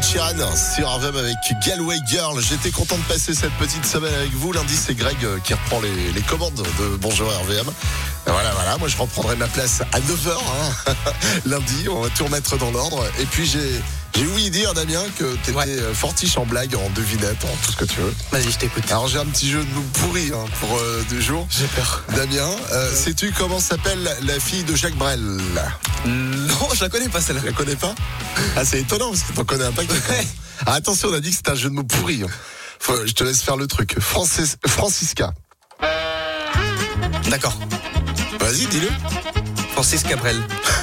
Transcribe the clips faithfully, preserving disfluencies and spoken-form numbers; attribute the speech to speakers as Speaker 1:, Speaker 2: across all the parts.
Speaker 1: Ed Sheeran sur R V M avec Galway Girl. J'étais content de passer cette petite semaine avec vous. Lundi, c'est Greg qui reprend les, les commandes de Bonjour R V M. Voilà, voilà, moi je reprendrai ma place à neuf heures hein. Lundi, on va tout remettre dans l'ordre. Et puis j'ai... J'ai oublié dire, Damien, que t'étais ouais. fortiche en blague, en devinette, en tout ce que tu veux.
Speaker 2: Vas-y, je t'écoute.
Speaker 1: Alors, j'ai un petit jeu de mots pourri hein, pour euh, deux jours.
Speaker 2: J'ai peur.
Speaker 1: Damien, euh, sais-tu comment s'appelle la fille de Jacques Brel?
Speaker 2: Non, je la connais pas, celle-là.
Speaker 1: Tu la connais pas? Ah, c'est étonnant, parce que t'en connais un paquet. Ah, attention, on a dit que c'était un jeu de mots pourri. Hein. Faut, je te laisse faire le truc. Francis, Francisca.
Speaker 2: D'accord.
Speaker 1: Vas-y, dis-le.
Speaker 2: Francis Cabrel.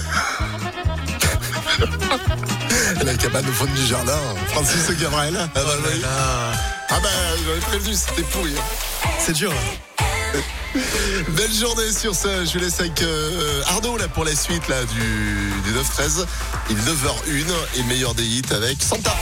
Speaker 1: La cabane au fond du jardin, Francis Cabrel. Ah bah,
Speaker 2: oh
Speaker 1: oui. Ah bah j'avais prévenu, c'était pourri.
Speaker 2: C'est dur.
Speaker 1: Belle journée sur ça. Je vous laisse avec euh, Arnaud là pour la suite là du, du neuf treize. Il est neuf heures une et le meilleur des hits avec Santa.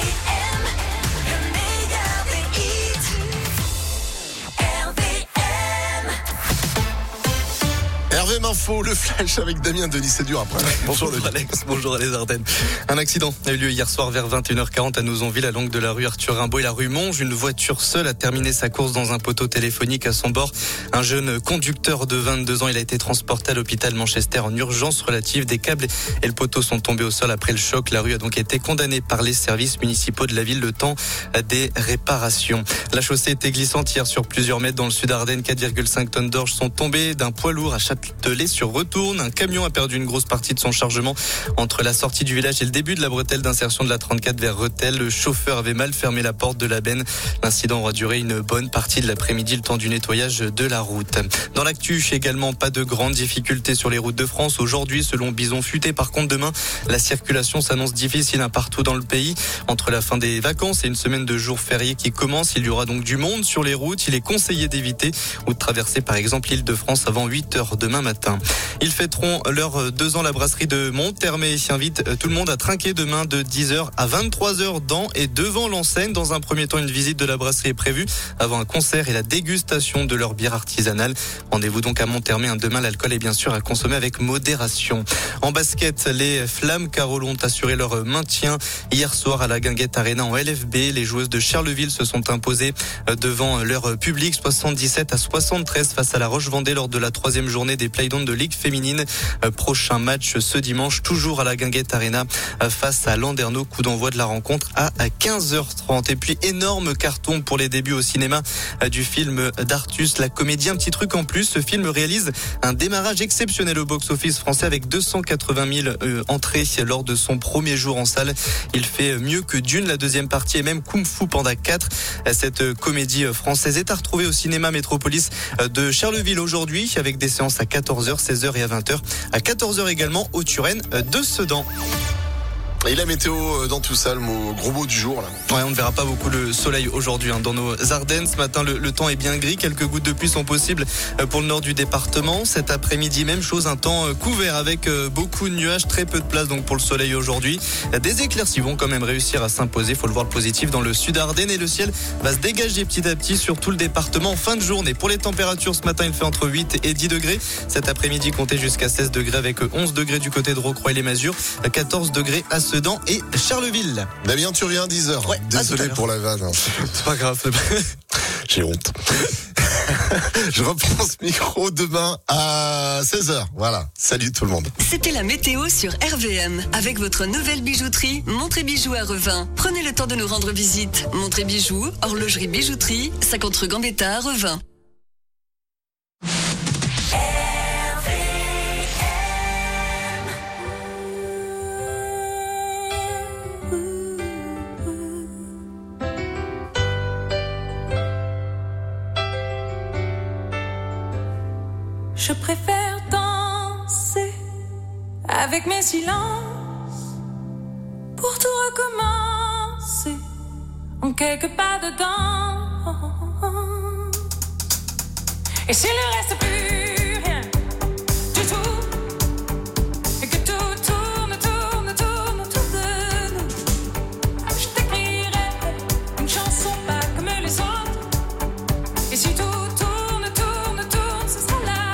Speaker 1: R V M Info, le flash avec Damien Denis, c'est dur après.
Speaker 2: Bonjour, bonjour Alex, bonjour les Ardennes. Un accident a eu lieu hier soir vers vingt et une heures quarante à Nozonville, à l'angle de la rue Arthur Rimbaud et la rue Monge. Une voiture seule a terminé sa course dans un poteau téléphonique à son bord. Un jeune conducteur de vingt-deux ans, il a été transporté à l'hôpital Manchester en urgence relative. Des câbles et le poteau sont tombés au sol après le choc. La rue a donc été condamnée par les services municipaux de la ville le temps des réparations. La chaussée était glissante hier sur plusieurs mètres dans le sud Ardennes. quatre virgule cinq tonnes d'orge sont tombées d'un poids lourd à Châtelet sur Retourne. Un camion a perdu une grosse partie de son chargement entre la sortie du village et le début de la bretelle d'insertion de la trente-quatre vers Rethel. Le chauffeur avait mal fermé la porte de la benne. L'incident aura duré une bonne partie de l'après-midi, le temps du nettoyage de la route. Dans l'actu, également pas de grandes difficultés sur les routes de France aujourd'hui, selon Bison Futé. Par contre, demain, la circulation s'annonce difficile un partout dans le pays. Entre la fin des vacances et une semaine de jours fériés qui commence, il y aura donc du monde sur les routes. Il est conseillé d'éviter ou de traverser par exemple l'Île-de-France avant huit heures demain matin. Ils fêteront leurs deux ans. La brasserie de Monthermé invite tout le monde à trinquer demain de dix heures à vingt-trois heures dans et devant l'enseigne. Dans un premier temps, une visite de la brasserie est prévue avant un concert et la dégustation de leur bière artisanale. Rendez-vous donc à Monthermé. Demain, l'alcool est bien sûr à consommer avec modération. En basket, les Flammes Carole ont assuré leur maintien hier soir à la Guinguette Arena en L F B. Les joueuses de Charleville se sont imposées devant leur public soixante-dix-sept à soixante-treize face à la Roche-Vendée lors de la troisième journée des Playdowns de Ligue féminine. Prochain match ce dimanche, toujours à la Guinguette Arena face à Landerneau. Coup d'envoi de la rencontre à quinze heures trente. Et puis, énorme carton pour les débuts au cinéma du film d'Artus, la comédie. Un petit truc en plus, ce film réalise un démarrage exceptionnel au box-office français avec deux cent quatre-vingt mille euh, entrées lors de son premier jour en salle. Il fait mieux que Dune, la deuxième partie, et même Kung Fu Panda quatre. Cette comédie française est à retrouver au cinéma Métropolis de Charleville aujourd'hui avec des séances à quatorze heures, seize heures et à vingt heures. À quatorze heures également au Turenne de Sedan.
Speaker 1: Et la météo dans tout ça, le mot, gros mot du jour là.
Speaker 2: Ouais, on ne verra pas beaucoup le soleil aujourd'hui hein, dans nos Ardennes. Ce matin, le, le temps est bien gris. Quelques gouttes de pluie sont possibles pour le nord du département. Cet après-midi, même chose, un temps couvert avec beaucoup de nuages, très peu de place donc pour le soleil aujourd'hui. Des éclaircies vont quand même réussir à s'imposer. Il faut le voir le positif dans le sud Ardennes et le ciel va se dégager petit à petit sur tout le département en fin de journée. Pour les températures, ce matin, il fait entre huit et dix degrés. Cet après-midi, comptez jusqu'à seize degrés avec onze degrés du côté de Rocroi et les Masures, quatorze degrés à Sedan et Charleville.
Speaker 1: Damien, tu reviens à dix heures.
Speaker 2: Ouais,
Speaker 1: désolé pour la vanne. Hein.
Speaker 2: C'est pas grave.
Speaker 1: J'ai honte. Je reprends ce micro demain à seize heures. Voilà. Salut tout le monde.
Speaker 3: C'était la météo sur R V M. Avec votre nouvelle bijouterie, Montré Bijoux à Revin. Prenez le temps de nous rendre visite. Montré Bijoux, horlogerie bijouterie, cinquante rue Gambetta à Revin.
Speaker 4: Je préfère danser avec mes silences pour tout recommencer en quelques pas dedans. Et s'il ne reste plus rien du tout et que tout tourne, tourne, tourne autour de nous, je t'écrirai une chanson pas comme les autres. Et si tout tourne, tourne, tourne, ce sera là.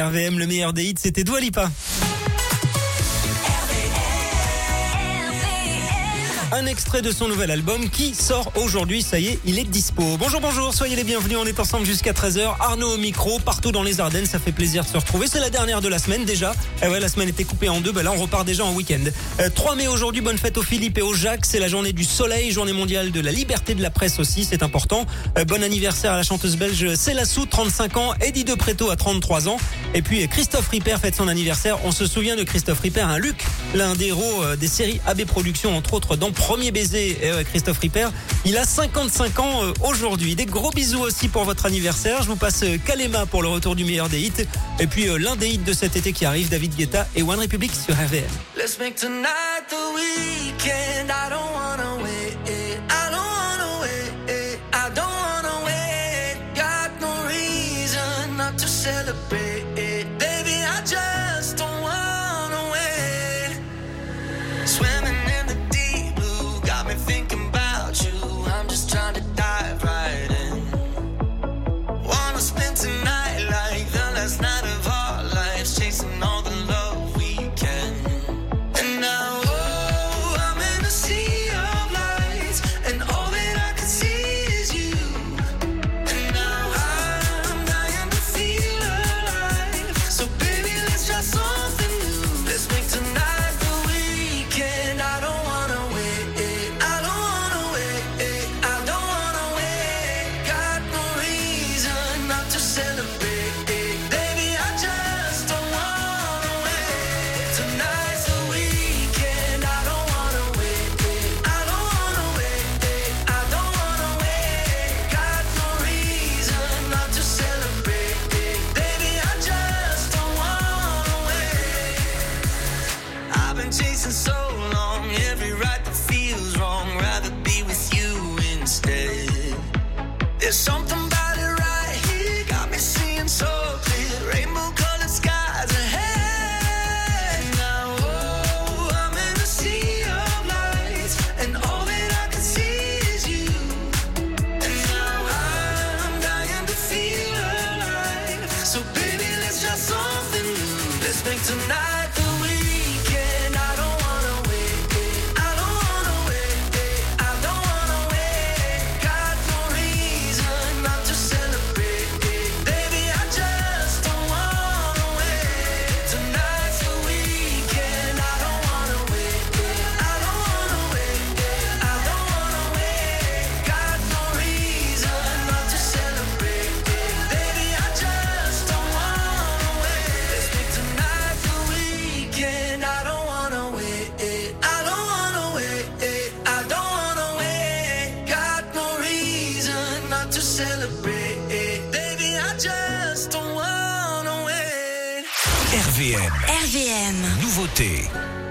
Speaker 5: R V M. Le meilleur des hits, c'était Dua Lipa. Un extrait de son nouvel album qui sort aujourd'hui, ça y est, il est dispo. Bonjour, bonjour, soyez les bienvenus, on est ensemble jusqu'à treize heures. Arnaud au micro, partout dans les Ardennes, ça fait plaisir de se retrouver. C'est la dernière de la semaine déjà. Eh ouais, la semaine était coupée en deux, ben là on repart déjà en week-end. Euh, trois mai aujourd'hui, bonne fête aux Philippe et aux Jacques. C'est la journée du soleil, journée mondiale de la liberté de la presse aussi, c'est important. Euh, bon anniversaire à la chanteuse belge Célassou, trente-cinq ans, Eddie De Pretto à trente-trois ans. Et puis Christophe Ripper fête son anniversaire. On se souvient de Christophe Ripper, un Luc, l'un des héros euh, des séries A B Productions, entre autres dans Premier baiser. Et ouais, Christophe Ripper, il a cinquante-cinq ans euh, aujourd'hui. Des gros bisous aussi pour votre anniversaire. Je vous passe euh, Kalema pour le retour du meilleur des hits. Et puis euh, l'un des hits de cet été qui arrive, David Guetta et One Republic sur R V M.
Speaker 6: Let's make tonight the weekend. I don't wanna wait. I don't wanna wait. I don't wanna wait. Got no reason not to celebrate. Baby, I just don't wanna wait. Swimming in the deep blue got me thinking about you. I'm just trying to dive right in. Wanna spend tonight like the last night of our lives, chasing all the love we can. And now, oh, I'm in a sea of lights, and all that I can see is you. And now I'm dying to feel alive. So baby, let's try something new. Let's make tonight the weekend. I don't wanna wait. I don't wanna wait. I don't wanna wait. Got no reason not to celebrate. Baby, I just don't wanna wait. Tonight's the weekend. I don't wanna wait. I don't wanna wait. I don't wanna wait. Got no reason not to celebrate. Baby, I just don't wanna wait. I've been chasing so long, every right that feels wrong. Rather be with you instead. There's something about it right here, got me seeing so clear. Rainbow colored skies ahead. Now, oh, I'm in a sea of lights, and all that I can see is you. And now I'm dying to feel alive. So baby, let's try something new. Let's make tonight the weekend. I don't wanna wait. I don't wanna wait. I don't wanna wait. Got no reason not to celebrate. Baby, I just don't wanna wait. Tonight's the weekend. I don't wanna wait. I don't wanna wait. I don't wanna wait. Got no reason not to celebrate. Baby, I just don't wanna wait. Let's make tonight the weekend. I don't wanna wait. I don't wanna wait. I don't wanna wait. Got no reason not to celebrate. Baby, I just don't wanna wait.
Speaker 7: R V M,
Speaker 8: R V M.
Speaker 7: nouveauté.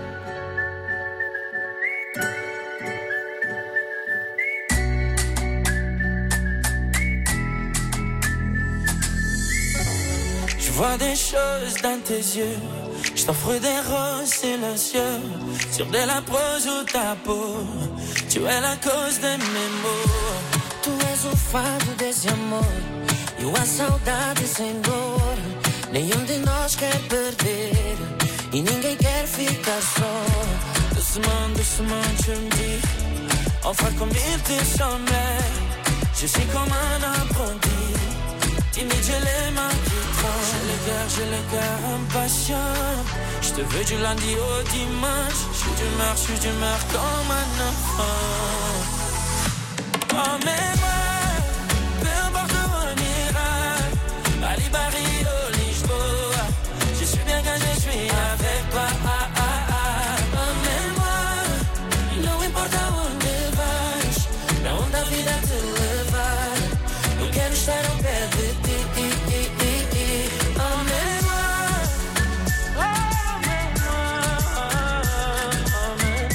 Speaker 6: Je vois des choses dans tes yeux. Je t'offre des roses silencieux sur de la prose ou ta peau. Tu es la cause de mes maux.
Speaker 9: Tu és o fado desse amor e a saudade sem dor. Nenhum de nós quer perder e ninguém quer ficar só.
Speaker 6: Doucement, doucement, tu me dis enfin comme il te semblait. Je suis comme un apprenti, timide, j'ai les mains qui tremblent. J'ai le cœur, j'ai le cœur impatient. Je te veux du lundi au dimanche. Je suis d'humeur, je suis d'humeur comme un enfant. Oh mais moi, peu importe où on ira, Bali, Rio, Lisboa, je suis bien quand je suis avec toi. Ah, ah, ah. Oh mais moi, não importa onde vais, pra onde a vida te levar, eu quero estar ao pé de ti. Oh mais moi, oh mais moi, oh mais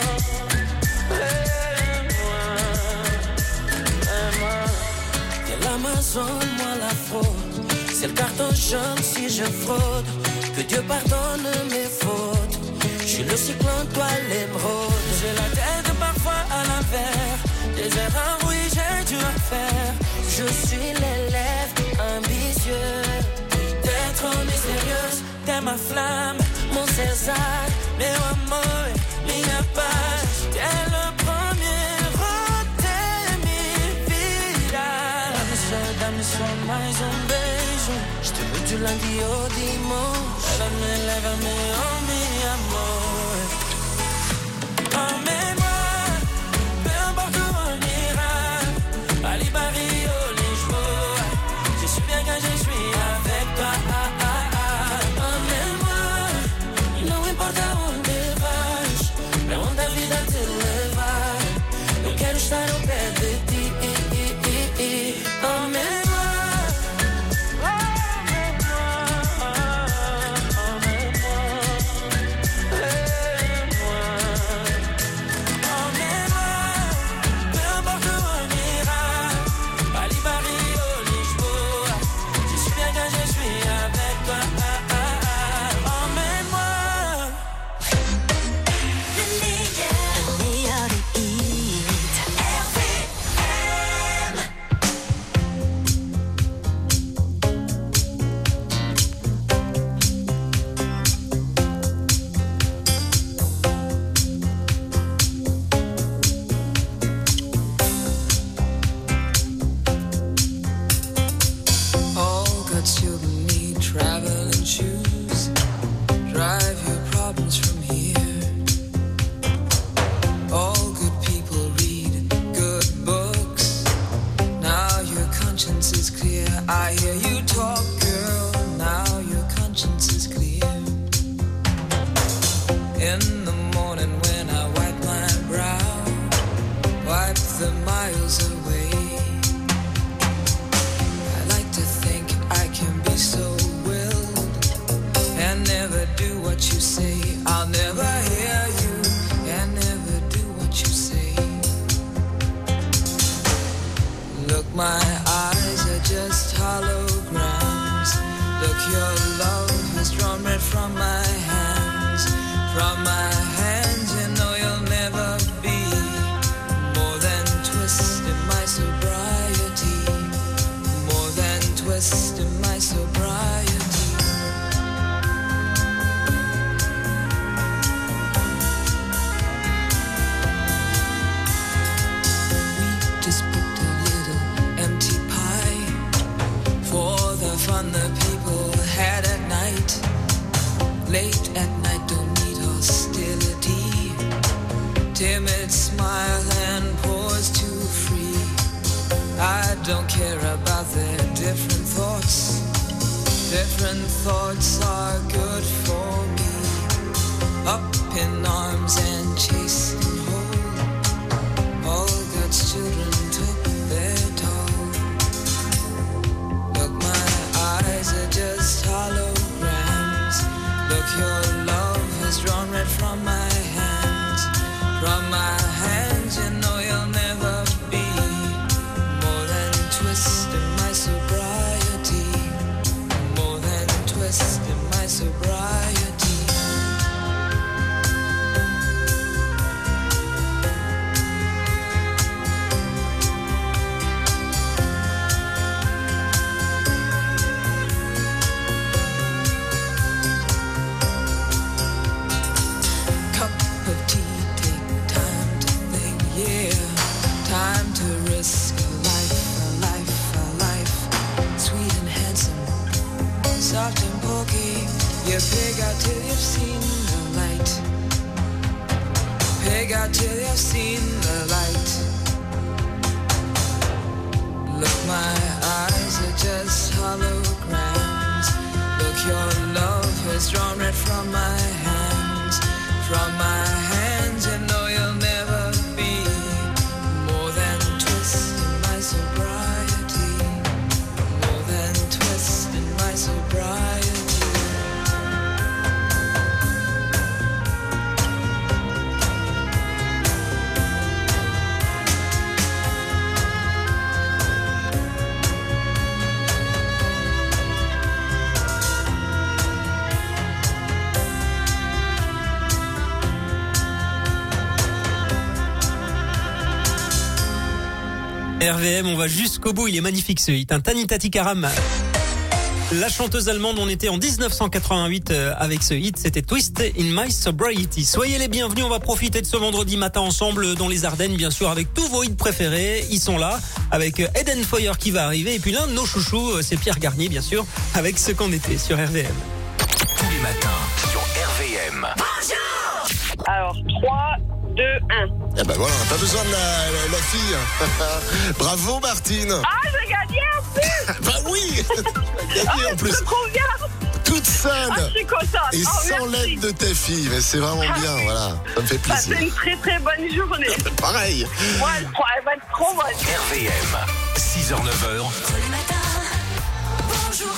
Speaker 6: moi, de l'Amazon, moi la fraude. C'est le carton jaune si je fraude. Que Dieu pardonne mes fautes. Je suis le cyclone, toi l'émeraude. J'ai la tête parfois à l'envers. Des erreurs, oui, j'ai dû en faire. Je suis l'élève ambitieux d'être mystérieux.
Speaker 9: flamme, mon César, meu amor, minha paz. Tu es le premier de minha vida. Dá-me só, dá-me só mais um beijo. Je te veux du lundi au dimanche. Lève-me, lève-me, oh mi amor. Emmène-moi, peu importe où on ira. Paris, Paris, oh Lisboa. Je suis bien quand je suis avec toi. Emmène-moi, não importa onde vais, pra onde a vida te levar. Eu quero estar ao pé de ti. Emmène-moi.
Speaker 5: R V M, on va jusqu'au bout, il est magnifique ce hit, un Tanita Tikaram. La chanteuse allemande, on était en dix-neuf cent quatre-vingt-huit euh, avec ce hit, c'était Twist in My Sobriety. Soyez les bienvenus, on va profiter de ce vendredi matin ensemble dans les Ardennes, bien sûr, avec tous vos hits préférés. Ils sont là, avec Eden Foyer qui va arriver, et puis l'un de nos chouchous, c'est Pierre Garnier, bien sûr, avec Ce qu'on était sur R V M.
Speaker 7: Tous les matins sur R V M.
Speaker 8: Alors, trois, deux, un.
Speaker 1: Eh ben voilà, pas besoin de la, la, la fille. Bravo Martine.
Speaker 8: Ah, j'ai gagné en plus.
Speaker 1: Bah oui. Tu as gagné
Speaker 8: Ah,
Speaker 1: en plus.
Speaker 8: je me conviens.
Speaker 1: Toute seule.
Speaker 8: Ah, je suis contente.
Speaker 1: Et
Speaker 8: Oh,
Speaker 1: sans
Speaker 8: merci.
Speaker 1: l'aide de ta fille. Mais c'est vraiment
Speaker 8: Ah,
Speaker 1: bien,
Speaker 8: oui.
Speaker 1: voilà. Ça me fait
Speaker 8: Passez
Speaker 1: plaisir.
Speaker 8: une très très bonne journée.
Speaker 1: Pareil.
Speaker 8: Moi, elle croit- elle va être trop bonne.
Speaker 7: R V M. six heures neuf heures.
Speaker 4: Bonjour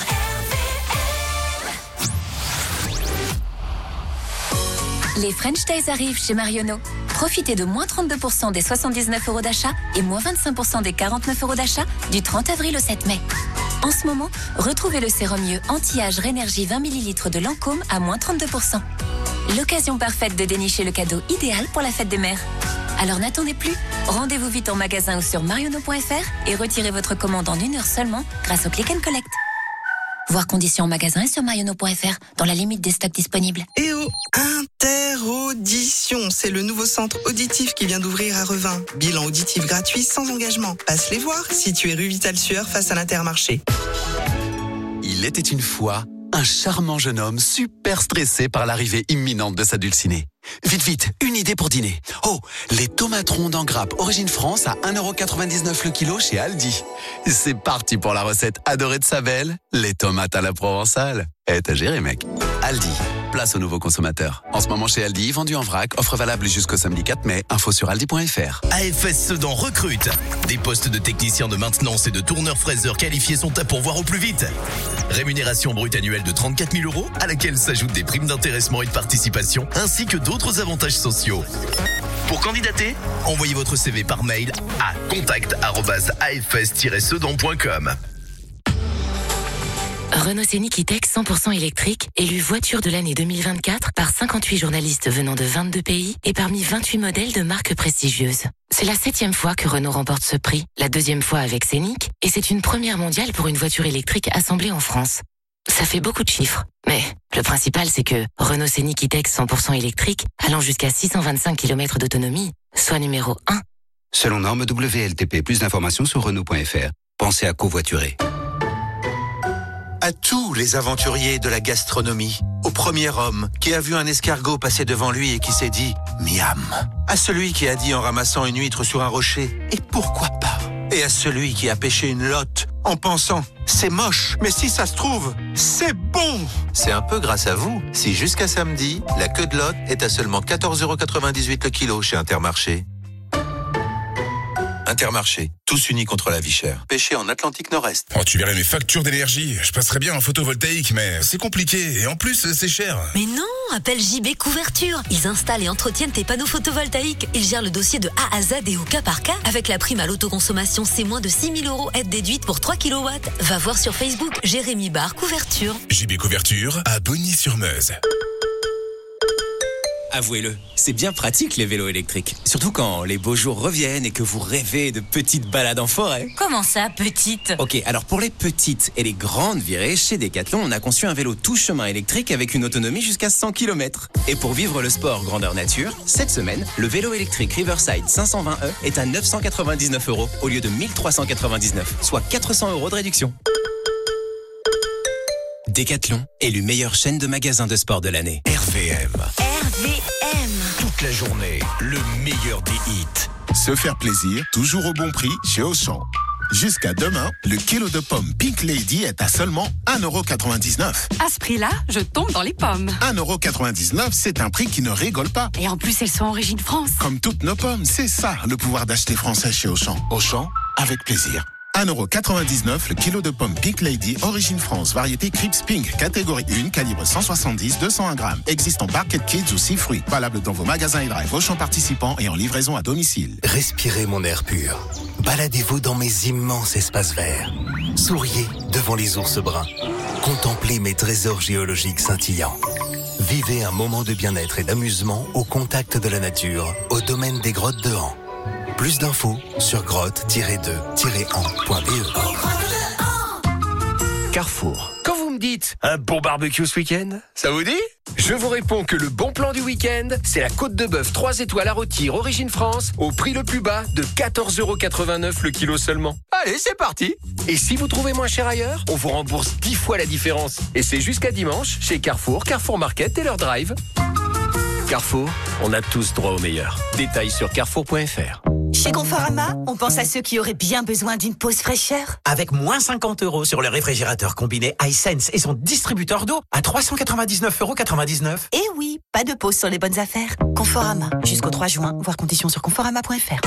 Speaker 10: Les French Days arrivent chez Marionneau. Profitez de moins trente-deux pour cent des soixante-dix-neuf euros d'achat et moins vingt-cinq pour cent des quarante-neuf euros d'achat du trente avril au sept mai. En ce moment, retrouvez le sérum mieux anti-âge Rénergie vingt millilitres de Lancôme à moins trente-deux pour cent. L'occasion parfaite de dénicher le cadeau idéal pour la fête des mères. Alors n'attendez plus, rendez-vous vite en magasin ou sur marionneau point f r et retirez votre commande en une heure seulement grâce au Click and Collect. Voir conditions en magasin et sur marionneau point f r dans la limite des stocks disponibles.
Speaker 11: Et oh, Interaudition, c'est le nouveau centre auditif qui vient d'ouvrir à Revin. Bilan auditif gratuit sans engagement. Passe les voir, situé rue Vital-Sueur face à l'Intermarché.
Speaker 12: Il était une fois un charmant jeune homme super stressé par l'arrivée imminente de sa dulcinée. Vite, vite, une idée pour dîner. Oh, les tomates rondes en grappe Origine France à un euro quatre-vingt-dix-neuf le kilo chez Aldi. C'est parti pour la recette adorée de sa belle, les tomates à la provençale. Eh, t'as géré, mec. Aldi, place aux nouveaux consommateurs. En ce moment chez Aldi, vendu en vrac, offre valable jusqu'au samedi quatre mai. Info sur aldi point f r.
Speaker 13: A F S Sedan recrute. Des postes de techniciens de maintenance et de tourneurs-fraiseurs qualifiés sont à pourvoir au plus vite. Rémunération brute annuelle de trente-quatre mille euros, à laquelle s'ajoutent des primes d'intéressement et de participation, ainsi que d'autres avantages sociaux. Pour candidater, envoyez votre C V par mail à contact arobase a f s tiret sedan point com.
Speaker 14: Renault Scénic E-Tech cent pour cent électrique, élu voiture de l'année deux mille vingt-quatre par cinquante-huit journalistes venant de vingt-deux pays et parmi vingt-huit modèles de marques prestigieuses. C'est la septième fois que Renault remporte ce prix, la deuxième fois avec Scénic, et c'est une première mondiale pour une voiture électrique assemblée en France. Ça fait beaucoup de chiffres, mais le principal c'est que Renault Scénic E-Tech cent pour cent électrique, allant jusqu'à six cent vingt-cinq kilomètres d'autonomie, soit numéro un.
Speaker 15: Selon norme W L T P, plus d'informations sur renault point f r. Pensez à covoiturer.
Speaker 16: À tous les aventuriers de la gastronomie, au premier homme qui a vu un escargot passer devant lui et qui s'est dit « miam », à celui qui a dit en ramassant une huître sur un rocher « et pourquoi pas », et à celui qui a pêché une lotte en pensant « c'est moche, mais si ça se trouve, c'est bon ».
Speaker 17: C'est un peu grâce à vous si jusqu'à samedi, la queue de lotte est à seulement quatorze euros quatre-vingt-dix-huit le kilo chez Intermarché. Intermarché, tous unis contre la vie chère. Pêché en Atlantique Nord-Est.
Speaker 18: Oh, tu verrais mes factures d'énergie. Je passerais bien en photovoltaïque, mais c'est compliqué. Et en plus, c'est cher.
Speaker 19: Mais non, appelle J B Couverture. Ils installent et entretiennent tes panneaux photovoltaïques. Ils gèrent le dossier de A à Z et au cas par cas. Avec la prime à l'autoconsommation, c'est moins de six mille euros aide déduite pour trois kilowatts. Va voir sur Facebook, Jérémy Bar Couverture.
Speaker 18: J B Couverture à Bogny-sur-Meuse.
Speaker 20: Avouez-le, c'est bien pratique les vélos électriques. Surtout quand les beaux jours reviennent et que vous rêvez de petites balades en forêt.
Speaker 19: Comment ça, petite?
Speaker 20: Ok, alors pour les petites et les grandes virées, chez Decathlon, on a conçu un vélo tout chemin électrique avec une autonomie jusqu'à cent kilomètres. Et pour vivre le sport grandeur nature, cette semaine, le vélo électrique Riverside cinq cent vingt E est à neuf cent quatre-vingt-dix-neuf euros au lieu de mille trois cent quatre-vingt-dix-neuf, soit quatre cents euros de réduction. Decathlon, élu meilleure chaîne de magasins de sport de l'année.
Speaker 7: R V M.
Speaker 19: R V M.
Speaker 7: Toute la journée, le meilleur des hits.
Speaker 21: Se faire plaisir, toujours au bon prix chez Auchan. Jusqu'à demain, le kilo de pommes Pink Lady est à seulement un euro quatre-vingt-dix-neuf.
Speaker 22: À ce prix-là, je tombe dans les pommes.
Speaker 21: un euro quatre-vingt-dix-neuf, c'est un prix qui ne rigole pas.
Speaker 22: Et en plus, elles sont origine France.
Speaker 21: Comme toutes nos pommes, c'est ça le pouvoir d'acheter français chez Auchan. Auchan, avec plaisir. un euro quatre-vingt-dix-neuf le kilo de pommes Pink Lady, origine France, variété Crips Pink, catégorie un, calibre cent soixante-dix à deux cent un grammes. Existe en Barquette Kids ou six fruits. Valable dans vos magasins et drive Auchan participants et en livraison à domicile.
Speaker 7: Respirez mon air pur. Baladez-vous dans mes immenses espaces verts. Souriez devant les ours bruns. Contemplez mes trésors géologiques scintillants. Vivez un moment de bien-être et d'amusement au contact de la nature, au domaine des grottes de Han. Plus d'infos sur grotte tiret deux tiret an point b e. Carrefour.
Speaker 23: Quand vous
Speaker 2: dites un bon barbecue ce week-end, ça vous dit? Je vous réponds que le bon plan du week-end, c'est la côte de bœuf trois étoiles à rôtir Origine France au prix le plus bas de quatorze euros quatre-vingt-neuf le kilo seulement. Allez, c'est parti. Et si vous trouvez moins cher ailleurs, on vous rembourse dix fois la différence. Et c'est jusqu'à dimanche chez Carrefour, Carrefour Market et leur drive. Carrefour, on a tous droit au meilleur. Détails sur carrefour point f r.
Speaker 3: Chez Conforama, on pense à ceux qui auraient bien besoin d'une pause fraîcheur.
Speaker 23: Avec moins cinquante euros sur le réfrigérateur combiné iSense et son distributeur d'eau à trois cent quatre-vingt-dix-neuf euros quatre-vingt-dix-neuf.
Speaker 3: Et oui, pas de pause sur les bonnes affaires. Conforama, jusqu'au trois juin, voir conditions sur conforama point f r.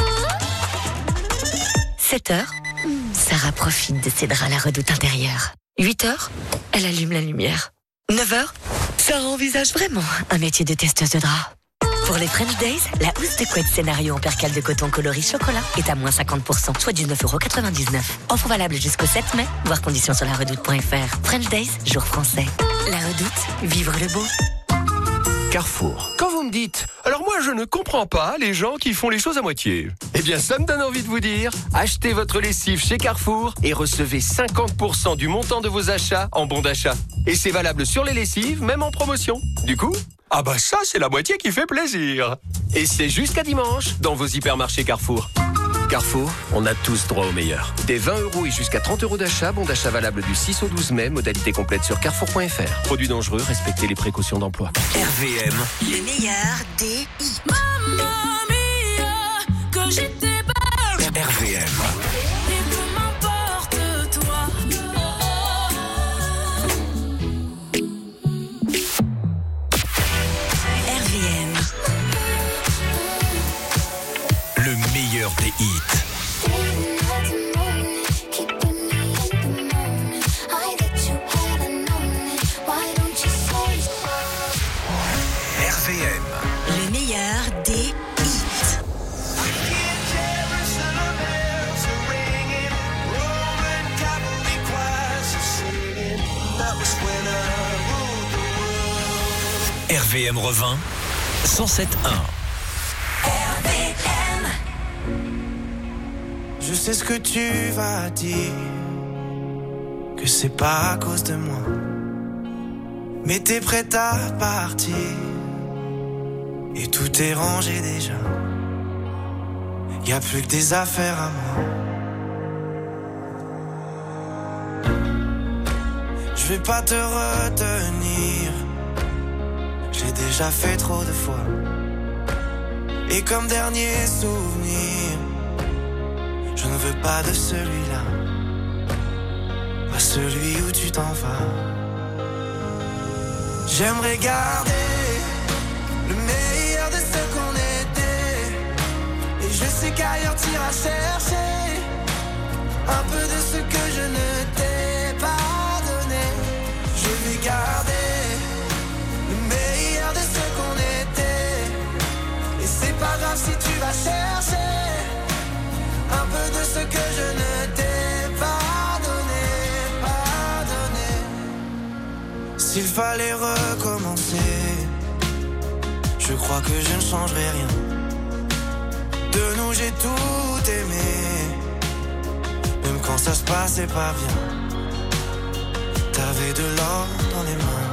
Speaker 14: sept heures, Sarah profite de ses draps à la redoute intérieure. huit heures, elle allume la lumière. neuf heures, Sarah envisage vraiment un métier de testeuse de draps. Pour les French Days, la housse de couette scénario en percale de coton coloris chocolat est à moins cinquante pour cent, soit dix-neuf euros quatre-vingt-dix-neuf. Offre valable jusqu'au sept mai, voir conditions sur la redoute point f r. French Days, jour français. La redoute, vivre le beau.
Speaker 2: Carrefour. Quand vous me dites, alors moi je ne comprends pas les gens qui font les choses à moitié. Eh bien ça me donne envie de vous dire, achetez votre lessive chez Carrefour et recevez cinquante pour cent du montant de vos achats en bon d'achat. Et c'est valable sur les lessives, même en promotion. Du coup, ah bah ça c'est la moitié qui fait plaisir. Et c'est jusqu'à dimanche dans vos hypermarchés Carrefour. Carrefour, on a tous droit au meilleur. Des vingt euros et jusqu'à trente euros d'achat, bon d'achat valable du six au douze mai, modalité complète sur carrefour point f r. Produits dangereux, respectez les précautions d'emploi.
Speaker 23: R V M.
Speaker 3: Le meilleur des i.
Speaker 4: Mamma mia, que j'étais belle.
Speaker 23: R V M.
Speaker 4: Et peu m'importe toi.
Speaker 3: R V M.
Speaker 2: Le meilleur des hits.
Speaker 23: R V M.
Speaker 3: Le meilleur des hits.
Speaker 2: R V M revint cent sept un.
Speaker 6: Je sais ce que tu vas dire, que c'est pas à cause de moi, mais t'es prête à partir, et tout est rangé déjà. Y a plus que des affaires à moi. Je vais pas te retenir, j'ai déjà fait trop de fois. Et comme dernier souvenir, je ne veux pas de celui-là, pas celui où tu t'en vas. J'aimerais garder le meilleur de ce qu'on était, et je sais qu'ailleurs t'iras chercher un peu de ce que je ne t'ai pas donné. Je vais garder le meilleur de ce qu'on était, et c'est pas grave si tu vas chercher un peu de ce que je ne t'ai pas donné, pas donné. S'il fallait recommencer, je crois que je ne changerai rien. De nous j'ai tout aimé, même quand ça se passait pas bien. T'avais de l'or dans les mains.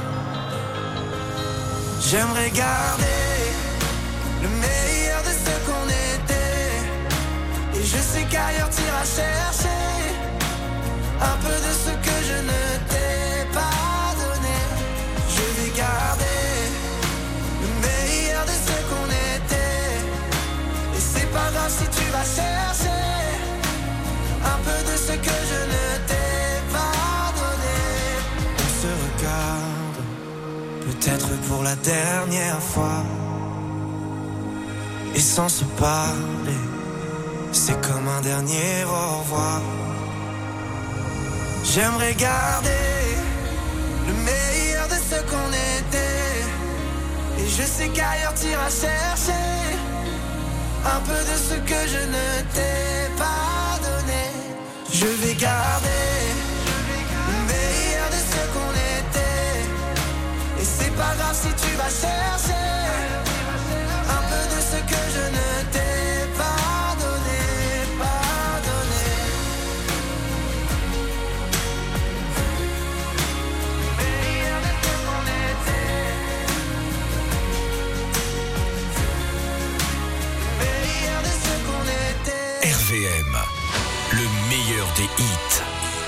Speaker 6: J'aimerais garder le meilleur de ce qu'on était, et je sais qu'ailleurs t'iras chercher un peu de ce que je ne t'ai pas donné. Je vais garder le meilleur de ce qu'on était, et c'est pas grave si tu vas chercher un peu de ce que je ne t'ai pas donné. On se regarde, peut-être pour la dernière fois, et sans se parler, c'est comme un dernier au revoir. J'aimerais garder le meilleur de ce qu'on était, et je sais qu'ailleurs t'iras chercher un peu de ce que je ne t'ai pas donné. Je vais garder le meilleur de ce qu'on était, et c'est pas grave si tu vas chercher un peu de ce que je ne t'ai pas donné, pas donné.
Speaker 1: V M, le meilleur des hits.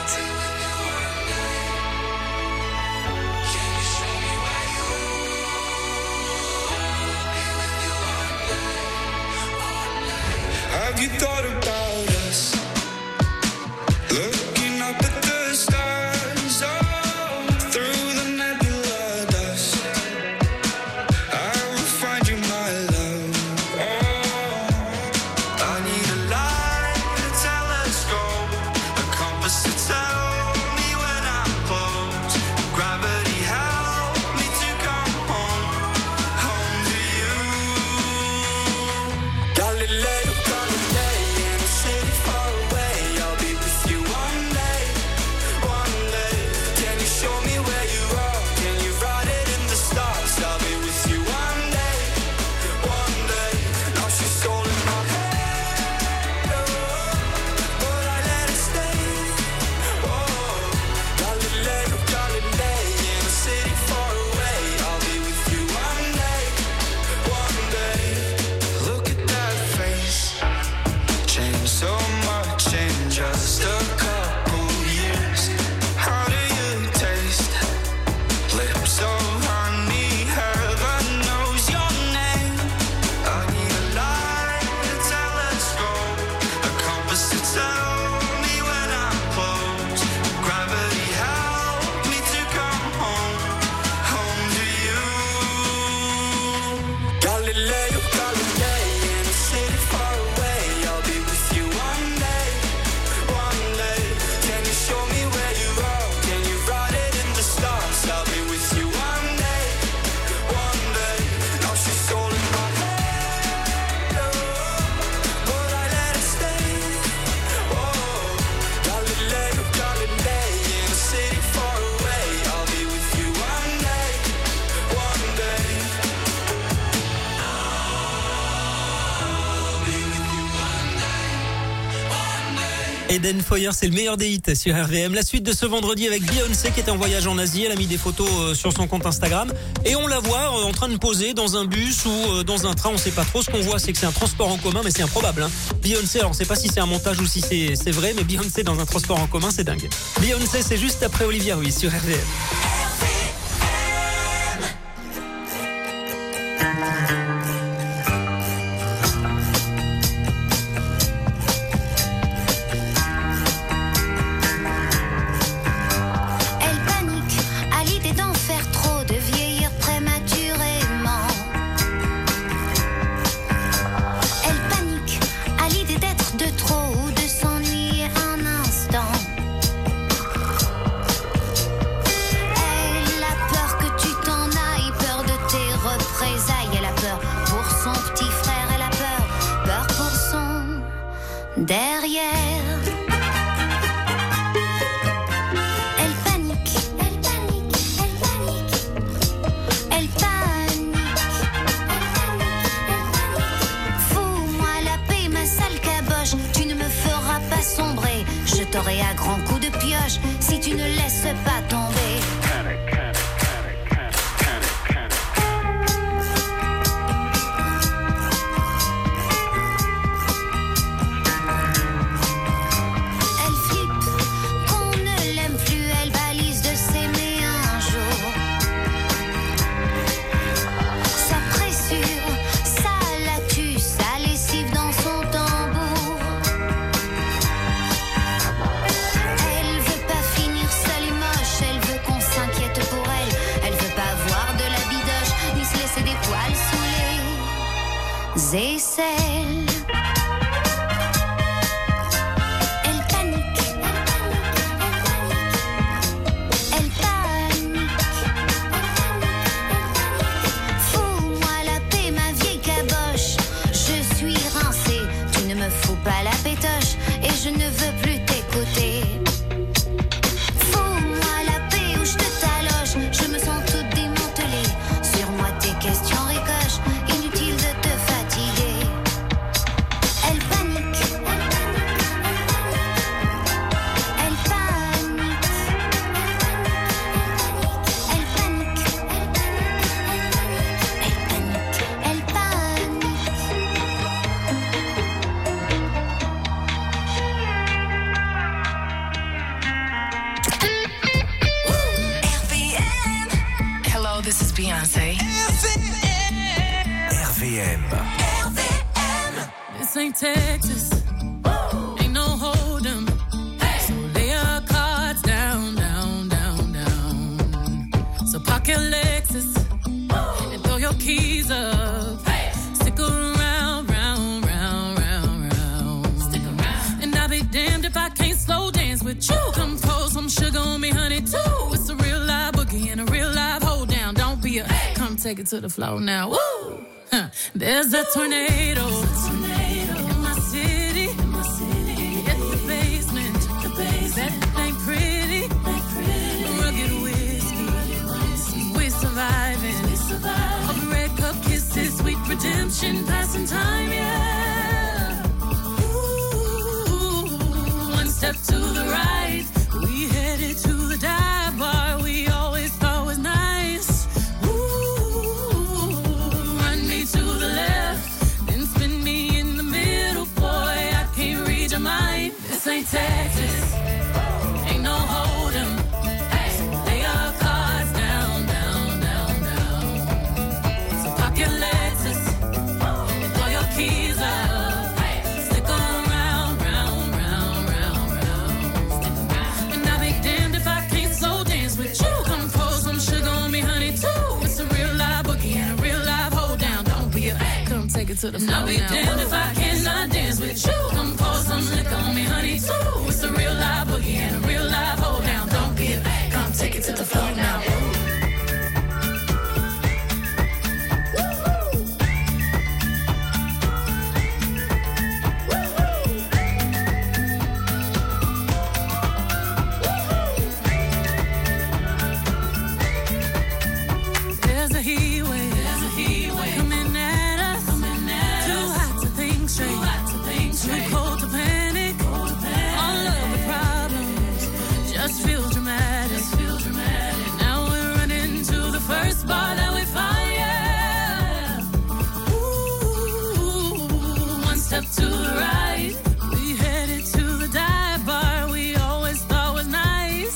Speaker 6: Have you thought about us? Looking up at the stars, oh, through the nebula dust. I will find you, my love. Oh, I need a light, a telescope, a compass to tell me when I'm close. Gravity help me to come home, home to you. Galileo.
Speaker 5: Eden Foyer, c'est le meilleur des hits sur R V M. La suite de ce vendredi avec Beyoncé qui était en voyage en Asie. Elle a mis des photos sur son compte Instagram. Et on la voit en train de poser dans un bus ou dans un train. On sait pas trop. Ce qu'on voit, c'est que c'est un transport en commun, mais c'est improbable. Hein. Beyoncé, alors on sait pas si c'est un montage ou si c'est, c'est vrai, mais Beyoncé dans un transport en commun, c'est dingue. Beyoncé, c'est juste après Olivia Ruiz sur R V M.
Speaker 4: This ain't Texas. Ain't no hold'em. So lay your cards down, down, down, down. So park your Lexus and throw your keys up. Stick around, round, round, round, round. Stick around. And I'll be damned if I can't slow dance with you. Come pour some sugar on me, honey, too. It's a real live boogie and a real live hold down. Don't be a come take it to the floor now. Woo! Huh. There's a tornado. In my city, in my city, at the basement, the basement, that ain't pretty, ain't pretty. Rugged whiskey, we surviving, we surviving. Of red cup kisses, sweet redemption, passing time, yeah. Ooh, one step to the right, we headed to the dive bar we always thought was nice. Ooh, run me to the left, then spin me in the middle, boy. I can't read your mind. This ain't Texas, ain't no hold'em. Lay your cards down, down, down, down. So park your Lexus and throw your keys up. Stick around, round, round, round, round. And I'll be damned if I can't slow dance with you. Come pour some sugar on me, honey, too. It's a real live boogie and a real live hold down. Don't be a come take it to the floor. I'll be damned if I cannot dance with you. Come pour some liquor on me, honey, too. It's a real live boogie and a real live hold down. Don't be a come take it to the floor now. There's a heat wave, there's a heat wave coming at us, coming at too us. Hot to think straight, too hot to think straight. Too cold to panic, cold to panic. All of the problems just feel dramatic, just feel dramatic. Now we're running to the first bar that we find, yeah. Ooh, one step to the right, we headed to the dive bar we always thought was nice.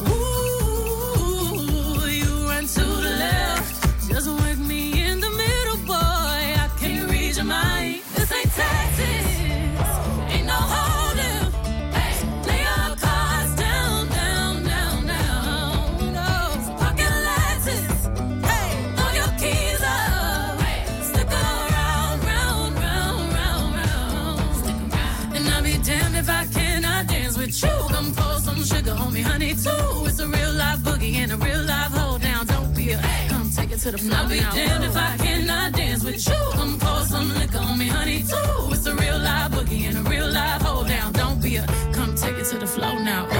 Speaker 4: Ooh, you run to the left, just work me in the middle, boy. I can't read your mind. This ain't Texas, ain't no hold'em. Lay your cards down, down, down, down. No, park your Lexus, throw your keys up. Stick around, round, round, round, round. And I'll be damned if I cannot dance with you. Come pour some sugar on me, honey, too. It's a real live boogie and a real live hold down. Don't be a come take it to the floor. I'll be damned if I cannot dance with you. Come pour some liquor on me, honey, too. It's a real live boogie and a real live hold down. Don't be a come take it to the floor now. Ooh.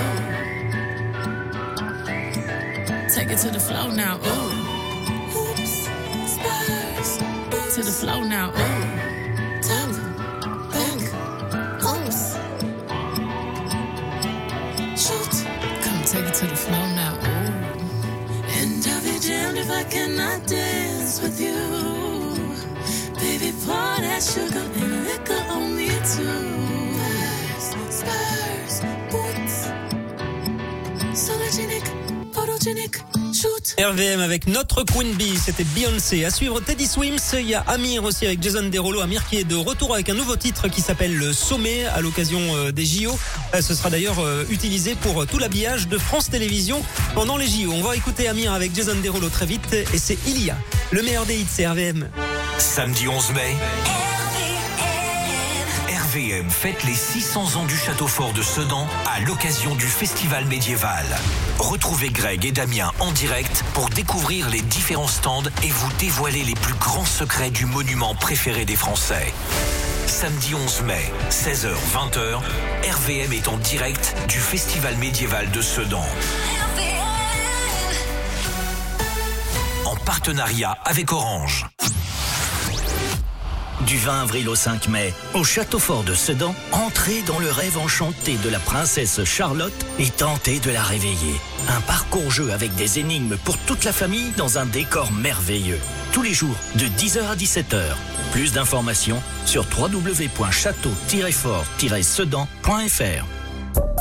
Speaker 4: Take it to the floor now. Ooh. Hoops, Spurs, to the floor now. Ooh. Top, back, close. Shoot, come take it to the floor now. Ooh. And I'll be damned if I cannot dance with you. Baby, pour that sugar and liquor on me too. Spurs, boots, sologenic, photogenic, shoot.
Speaker 5: R V M avec notre Queen Bee, c'était Beyoncé. À suivre Teddy Swims, il y a Amir aussi avec Jason Derulo. Amir qui est de retour avec un nouveau titre qui s'appelle Le Sommet à l'occasion des J O. Ce sera d'ailleurs utilisé pour tout l'habillage de France Télévisions pendant les J O. On va écouter Amir avec Jason Derulo très vite et c'est Ilia. Le meilleur des hits, c'est R V M.
Speaker 1: Samedi onze mai, R V M fête les six cents ans du château fort de Sedan à l'occasion du festival médiéval. Retrouvez Greg et Damien en direct pour découvrir les différents stands et vous dévoiler les plus grands secrets du monument préféré des Français. Samedi onze mai, seize heures vingt heures, R V M est en direct du festival médiéval de Sedan. En partenariat avec Orange.
Speaker 8: Du vingt avril au cinq mai, au château fort de Sedan, entrez dans le rêve enchanté de la princesse Charlotte et tentez de la réveiller. Un parcours-jeu avec des énigmes pour toute la famille dans un décor merveilleux. Tous les jours, de dix heures à dix-sept heures. Plus d'informations sur w w w point château tiret fort tiret sedan point f r.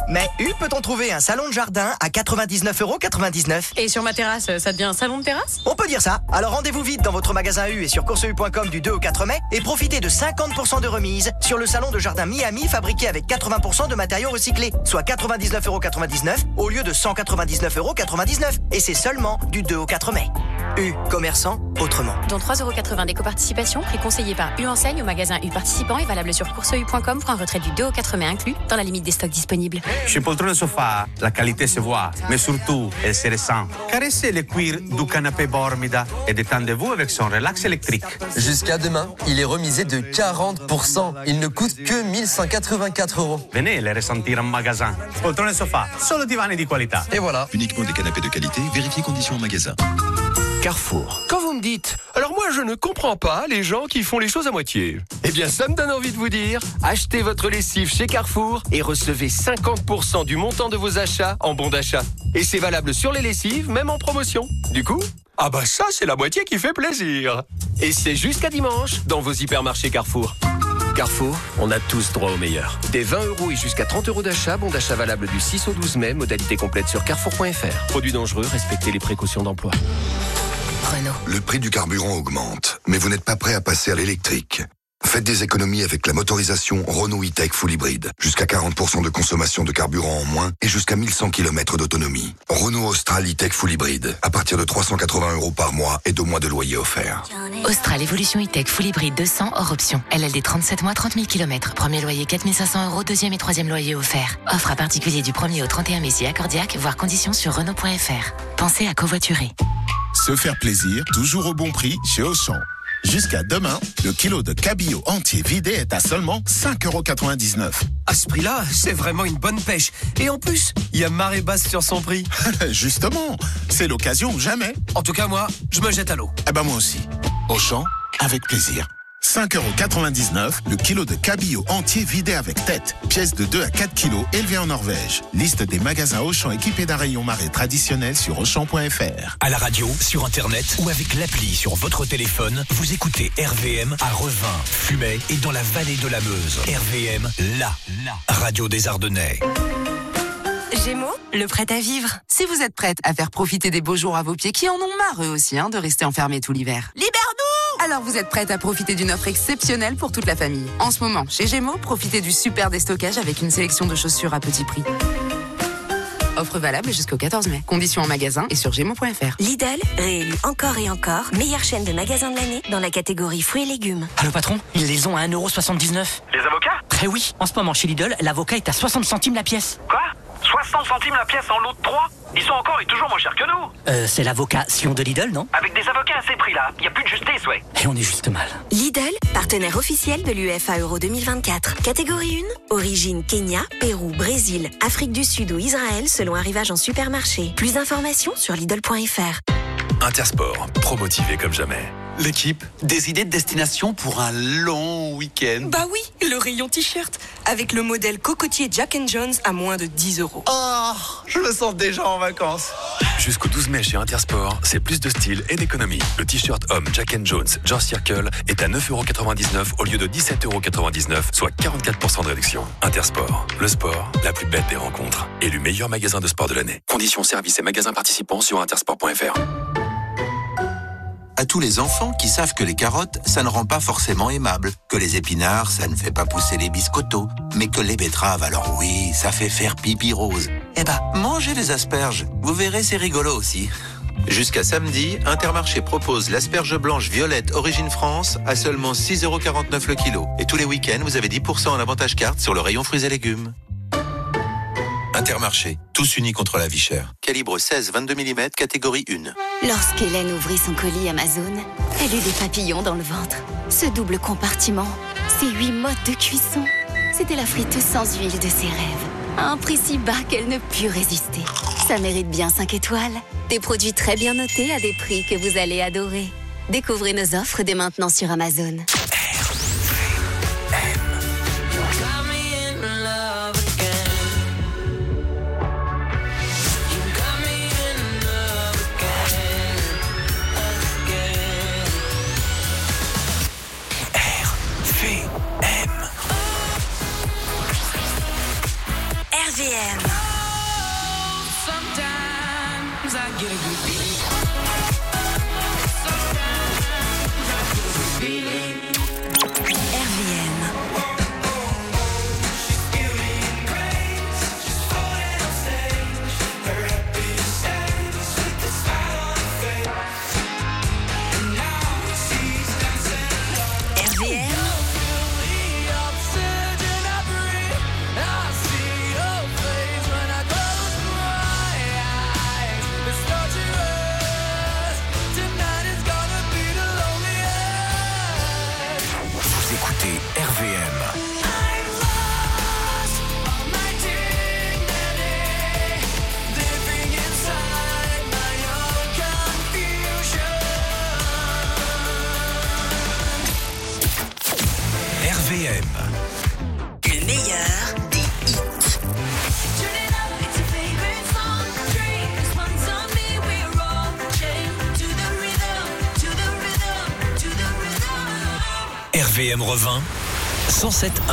Speaker 9: Mais U peut-on trouver un salon de jardin à quatre-vingt-dix-neuf euros quatre-vingt-dix-neuf.
Speaker 10: Et sur ma terrasse, ça devient un salon de terrasse?
Speaker 9: On peut dire ça. Alors rendez-vous vite dans votre magasin U et sur course u point com du deux au quatre mai et profitez de cinquante pour cent de remise sur le salon de jardin Miami fabriqué avec quatre-vingts pour cent de matériaux recyclés, soit quatre-vingt-dix-neuf euros quatre-vingt-dix-neuf au lieu de cent quatre-vingt-dix-neuf euros quatre-vingt-dix-neuf. Et c'est seulement du deux au quatre mai. U, commerçant autrement.
Speaker 10: Dont trois euros quatre-vingts d'éco-participation, prix conseillé par U Enseigne au magasin U participant et valable sur course u point com pour un retrait du deux au quatre mai inclus dans la limite des stocks disponibles.
Speaker 11: Chez Poltrone Sofa, la qualité se voit, mais surtout, elle se ressent. Caressez le cuir du canapé Bormida et détendez-vous avec son relax électrique.
Speaker 24: Jusqu'à demain, il est remisé de quarante pour cent. Il ne coûte que mille cent quatre-vingt-quatre euros.
Speaker 11: Venez les ressentir en magasin. Poltrone Sofa, solo divani di qualità.
Speaker 24: Et voilà.
Speaker 25: Uniquement des canapés de qualité, vérifiez conditions en magasin.
Speaker 2: Carrefour. Quand vous me dites, alors moi je ne comprends pas les gens qui font les choses à moitié. Eh bien ça me donne envie de vous dire, achetez votre lessive chez Carrefour et recevez cinquante pour cent du montant de vos achats en bon d'achat. Et c'est valable sur les lessives, même en promotion. Du coup, ah bah ça c'est la moitié qui fait plaisir. Et c'est jusqu'à dimanche dans vos hypermarchés Carrefour. Carrefour, on a tous droit au meilleur. Des vingt euros et jusqu'à trente euros d'achat, bon d'achat valable du six au douze mai, modalité complète sur carrefour point f r. Produits dangereux, respectez les précautions d'emploi.
Speaker 26: Renault. Le prix du carburant augmente, mais vous n'êtes pas prêt à passer à l'électrique. Faites des économies avec la motorisation Renault E-Tech Full Hybrid. Jusqu'à quarante pour cent de consommation de carburant en moins et jusqu'à mille cent kilomètres d'autonomie. Renault Austral E-Tech Full Hybrid. À partir de trois cent quatre-vingts euros par mois et deux mois de loyer offert.
Speaker 14: Austral Evolution E-Tech Full Hybrid deux cents hors option. L L D trente-sept mois, trente mille kilomètres. Premier loyer quatre mille cinq cents euros, deuxième et troisième loyer offert. Offre à particulier du premier au trente et un mai si accordiaque, voire conditions sur Renault point f r. Pensez à covoiturer.
Speaker 21: Se faire plaisir, toujours au bon prix chez Auchan. Jusqu'à demain, le kilo de cabillaud entier vidé est à seulement cinq euros quatre-vingt-dix-neuf.
Speaker 2: À ce prix-là, c'est vraiment une bonne pêche. Et en plus, il y a marée basse sur son prix.
Speaker 21: Justement, c'est l'occasion ou jamais.
Speaker 2: En tout cas, moi, je me jette à l'eau.
Speaker 21: Eh ben moi aussi. Auchan, avec plaisir. cinq euros quatre-vingt-dix-neuf, le kilo de cabillaud entier vidé avec tête. Pièce de deux à quatre kilos élevée en Norvège. Liste des magasins Auchan équipés d'un rayon marée traditionnel sur auchan point f r.
Speaker 1: À la radio, sur internet ou avec l'appli sur votre téléphone, vous écoutez R V M à Revin, Fumay et dans la vallée de la Meuse. R V M, la, la radio des Ardennais.
Speaker 22: Gémeaux, le prêt à vivre. Si vous êtes prête à faire profiter des beaux jours à vos pieds qui en ont marre eux aussi hein, de rester enfermés tout l'hiver. Libère-nous! Alors vous êtes prête à profiter d'une offre exceptionnelle pour toute la famille. En ce moment, chez Gémeaux, profitez du super déstockage avec une sélection de chaussures à petit prix. Offre valable jusqu'au quatorze mai. Conditions en magasin et sur gémeaux point f r.
Speaker 27: Lidl, réélu encore et encore, meilleure chaîne de magasins de l'année dans la catégorie fruits et légumes.
Speaker 9: Allô patron, ils les ont à un euro soixante-dix-neuf.
Speaker 28: Les avocats?
Speaker 9: Eh oui, en ce moment chez Lidl, l'avocat est à soixante centimes la pièce.
Speaker 28: Quoi? soixante centimes la pièce en lot de trois? Ils sont encore et toujours moins chers que nous.
Speaker 9: Euh, c'est l'avocat Sion de Lidl, non?
Speaker 28: Avec des avocats à ces prix-là, il n'y a plus de justice, ouais.
Speaker 9: Et on est juste mal.
Speaker 27: Lidl, partenaire officiel de l'U F A Euro deux mille vingt-quatre. Catégorie un, origine Kenya, Pérou, Brésil, Afrique du Sud ou Israël selon arrivage en supermarché. Plus d'informations sur lidl point f r.
Speaker 12: Intersport, promotivé comme jamais. L'équipe, des idées de destination pour un long week-end.
Speaker 29: Bah oui, le rayon t-shirt, avec le modèle cocotier Jack and Jones à moins de dix euros.
Speaker 12: Oh, je me sens déjà en vacances.
Speaker 30: Jusqu'au douze mai chez Intersport, c'est plus de style et d'économie. Le t-shirt homme Jack and Jones George Circle est à neuf euros quatre-vingt-dix-neuf au lieu de dix-sept euros quatre-vingt-dix-neuf, soit quarante-quatre pour cent de réduction. Intersport, le sport, la plus bête des rencontres. Élu meilleur magasin de sport de l'année. Conditions, services et magasins participants sur intersport point f r.
Speaker 16: À tous les enfants qui savent que les carottes, ça ne rend pas forcément aimable, que les épinards, ça ne fait pas pousser les biscottos, mais que les betteraves, alors oui, ça fait faire pipi rose. Eh ben, mangez les asperges, vous verrez, c'est rigolo aussi.
Speaker 17: Jusqu'à samedi, Intermarché propose l'asperge blanche violette Origine France à seulement six euros quarante-neuf le kilo. Et tous les week-ends, vous avez dix pour cent en avantage carte sur le rayon fruits et légumes. Intermarché, tous unis contre la vie chère. Calibre seize vingt-deux millimètres, catégorie un.
Speaker 19: Lorsqu'Hélène ouvrit son colis Amazon, elle eut des papillons dans le ventre. Ce double compartiment, ces huit modes de cuisson, c'était la friteuse sans huile de ses rêves. À un prix si bas qu'elle ne put résister. Ça mérite bien cinq étoiles. Des produits très bien notés à des prix que vous allez adorer. Découvrez nos offres dès maintenant sur Amazon.
Speaker 27: R V M.
Speaker 1: Vous écoutez R V M. R V M.
Speaker 27: Le meilleur des hits.
Speaker 1: R V M revint cent sept un.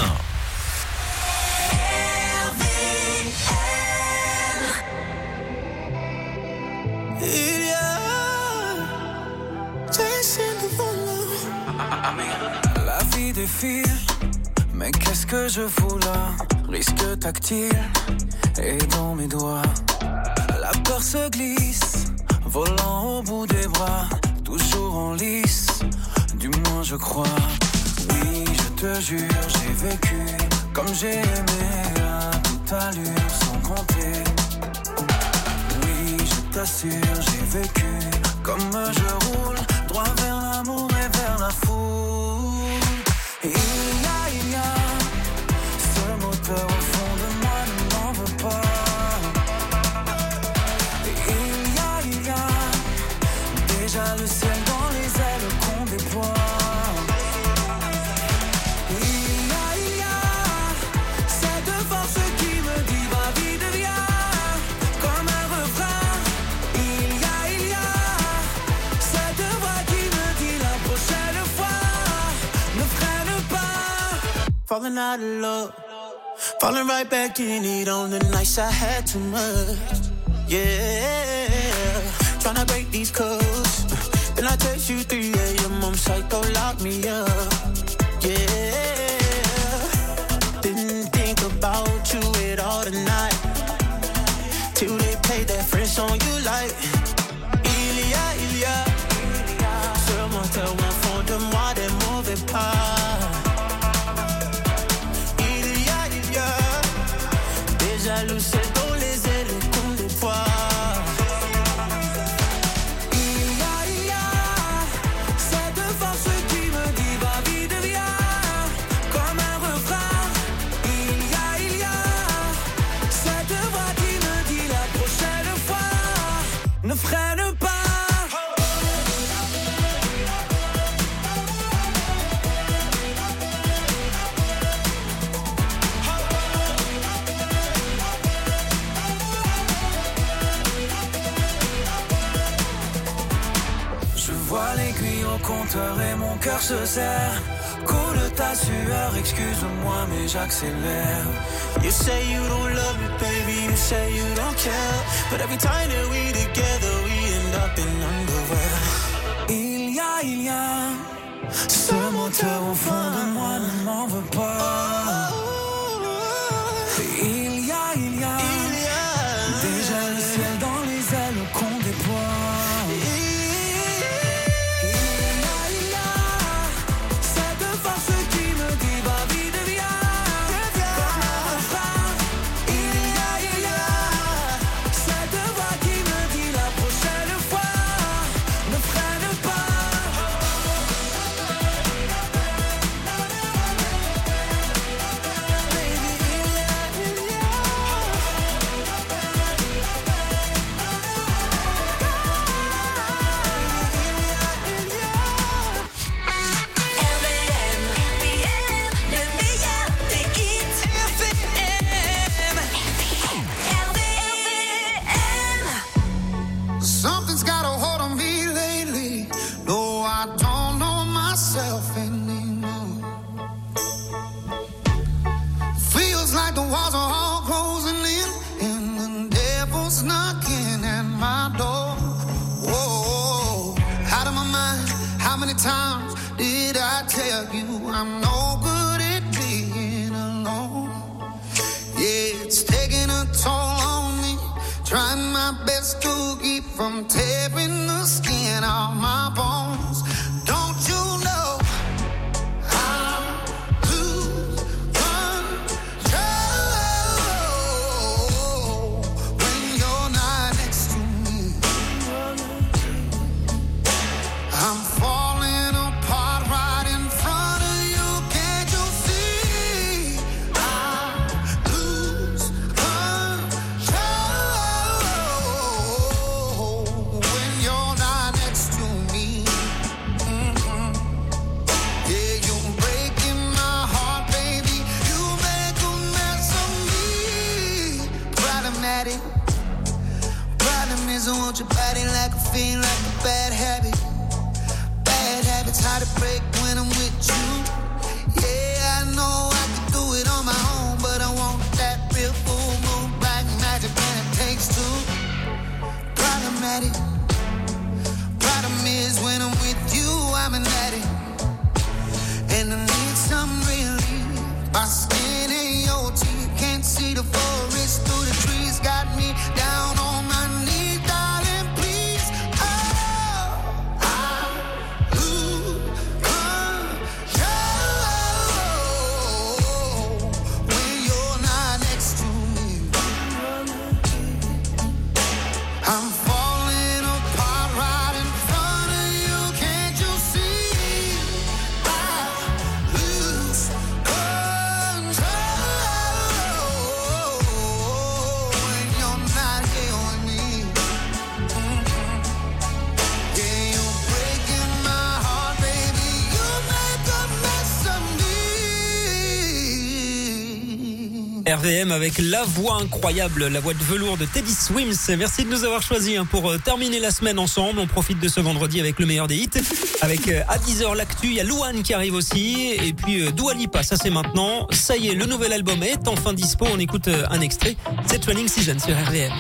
Speaker 3: La vie défile, mais qu'est-ce que je fous là? Risque tactile et dans mes doigts. La peur se glisse, volant au bout des bras, toujours en lice, du moins je crois. Oui, je te jure, j'ai vécu comme j'ai aimé à toute allure sans compter. Oui, je t'assure, j'ai vécu comme je roule, droit vers l'amour et vers la foule. Il y a, il y a ce moteur au fond de moi, ne m'en veux pas. Il y a, il y a déjà le ciel dans les ailes qu'on déploie. Il y a, il y a cette force qui me dit va vie devient comme un refrain. Il y a, il y a cette voix qui me dit la prochaine fois ne freine pas. Falling out of love, falling right back in it on the nights I had too much. Yeah, tryna break these codes. Then I text you three a.m. I'm psycho, lock me up. Yeah, didn't think about you at all tonight till they played that French song you like. Il y a, il y a ce moteur au fond de moi, des mauvais pas. Il y a, il y a déjà le ciel dans les ailes qu'on déploie. Il y a, il y a cette force qui me dit va vie devient comme un refrain. Il y a, il y a cette voix qui me dit la prochaine fois ne freine pas. Je vois l'aiguille au compteur et mon cœur se serre. Coule ta sueur, excuse-moi mais j'accélère. You say you don't love me, baby, you say you don't care. But every time that we together, we end up in underwear. Il y a, il y a ce moteur au fond de moi, ne m'en veux pas. Il y a, il y a déjà le ciel dans les ailes qu'on déploie.
Speaker 4: Something's got a hold on me lately. No, I don't know myself anymore. Feels like the walls are all closing in, and the devil's knocking at my door. Whoa, out of my mind. How many times did I tell you I'm no good at being alone? Yeah, it's taking a toll on me. Trying my best to keep from tearing the skin off my bones. Don't you know I lose control when you're not next to me? I'm falling apart right in front of you. want your body like a fiend, like a bad habit. Bad habits hard to break when I'm with you. Yeah, I know I can do it on my own, but I want that real full moon, black magic, and it takes two. Problematic. Problem is when I'm with you, I'm an addict, and I need some relief. My skin ain't your teeth, can't see the forest through the trees. Got me down on my knees, darling, please. Oh, I lose control when you're not next to me. I'm falling apart right in front of you, can't you see? I lose control when you're not here with me. Mm-hmm. Yeah, you're breaking my heart, baby. You make a mess of me.
Speaker 5: R V M avec la voix incroyable, la voix de velours de Teddy Swims. Merci de nous avoir choisis hein, pour euh, terminer la semaine ensemble. On profite de ce vendredi avec le meilleur des hits. Avec euh, à dix heures l'actu, il y a Louane qui arrive aussi. Et puis euh, Dua Lipa, ça c'est maintenant. Ça y est, le nouvel album est enfin dispo. On écoute euh, un extrait. C'est Training Season sur R V M.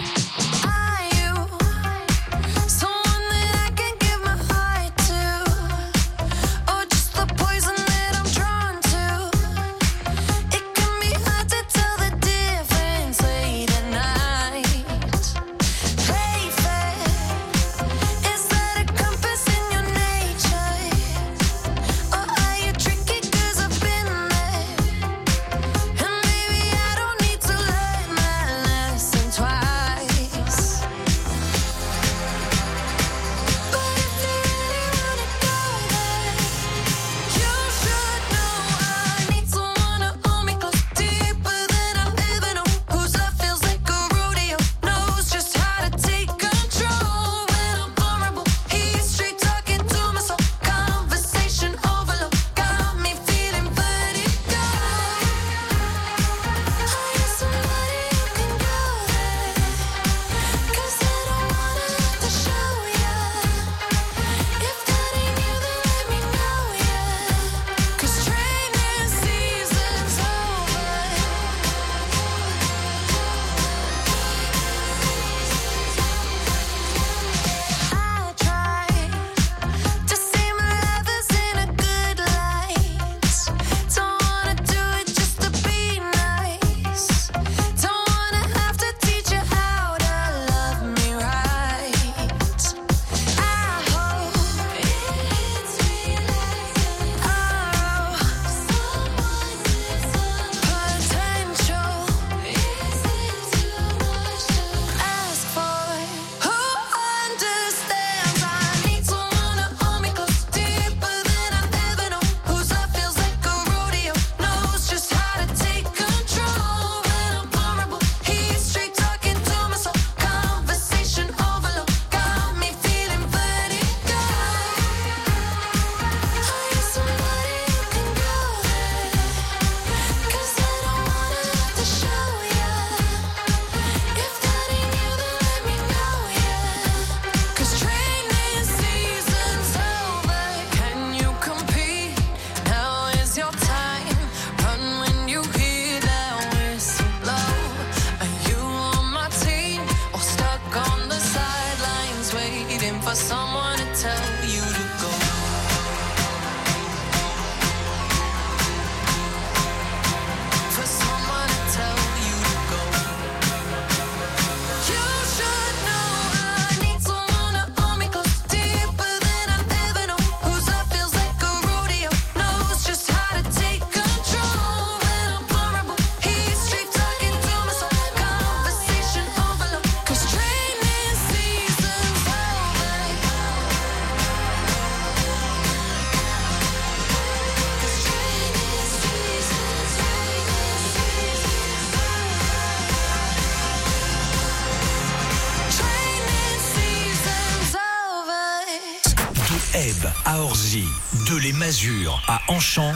Speaker 1: Ebbe à Orzy, de les Masures à Anchamp.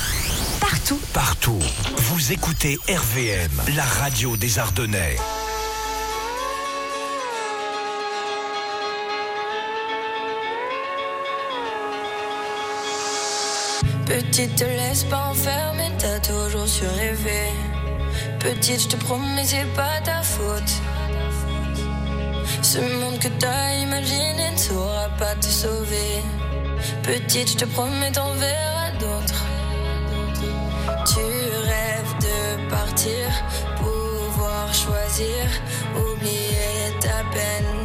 Speaker 27: Partout.
Speaker 1: Partout. Vous écoutez R V M, la radio des Ardennais.
Speaker 6: Petite, te laisse pas enfermer, t'as toujours su rêver. Petite, je te promets, c'est pas ta faute. Ce monde que t'as imaginé ne saura pas te sauver. Petite, je te promets, t'en verras d'autres. Tu rêves de partir, pouvoir choisir, oublier ta peine.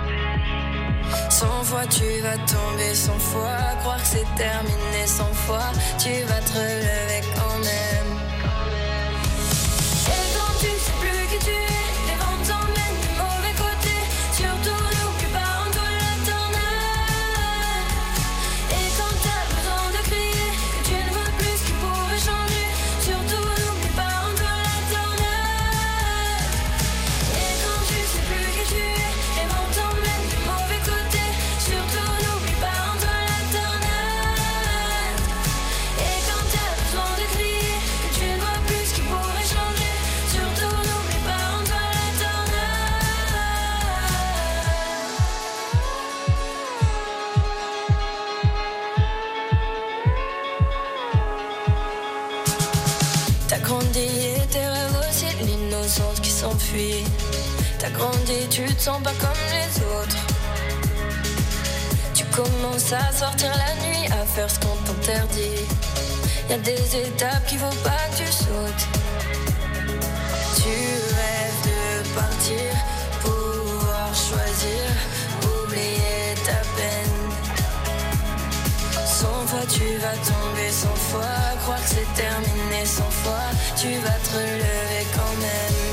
Speaker 6: Cent fois tu vas tomber, cent fois croire que c'est terminé, cent fois tu vas te relever quand même. Et quand tu sais plus qui tu es, les vents t'emmènent du mauvais côté. Surtout n'oublie pas en toi la tornade. Et quand t'as besoin de crier, que tu ne veux plus ce qui pourrait changer. Surtout n'oublie pas en toi la tornade. Et quand tu sais plus qui tu es, les vents t'emmènent du mauvais côté. Surtout n'oublie pas en toi la tornade. Et quand t'as besoin de crier, que tu ne vois plus ce qui pourrait changer. Surtout n'oublie pas en toi la tornade. T'as grandi et tes rêves aussi, l'innocence qui s'enfuit. T'as grandi, tu te sens pas comme les autres. Tu commences à sortir la nuit, à faire ce qu'on t'interdit. Y'a des étapes qu'il faut pas que tu sautes. Tu rêves de partir, pouvoir choisir, oublier ta peine. Cent fois tu vas tomber, cent fois croire que c'est terminé, cent fois tu vas te relever quand même.